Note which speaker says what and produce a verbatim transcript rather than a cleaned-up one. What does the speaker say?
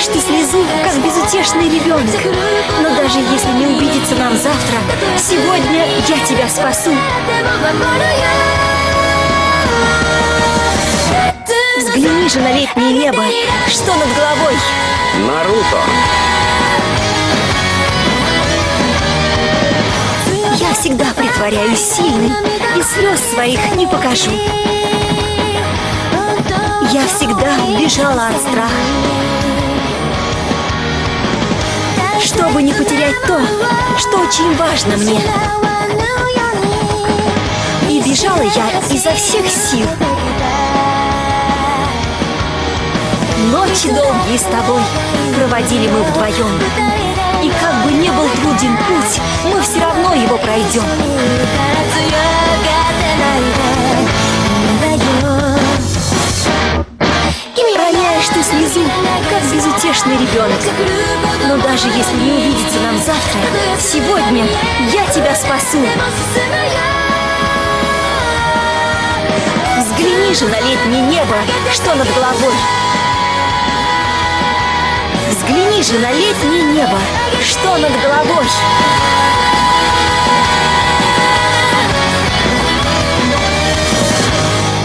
Speaker 1: Роняешь ты слезу, как безутешный ребенок. Но даже если не увидится нам завтра, сегодня я тебя спасу. Взгляни же на летнее небо, что над головой.
Speaker 2: Наруто.
Speaker 1: Я всегда притворяюсь сильной и слез своих не покажу. Я всегда бежала от страха, чтобы не потерять то, что очень важно мне. И бежала я изо всех сил. Ночи долгие с тобой проводили мы вдвоем. И как бы ни был труден путь, мы все равно его пройдем. Роняешь ты слезу, как безутешный ребенок. Но даже если не увидится нам завтра, сегодня я тебя спасу. Взгляни же на летнее небо, что над головой. Взгляни же на летнее небо, что над головой.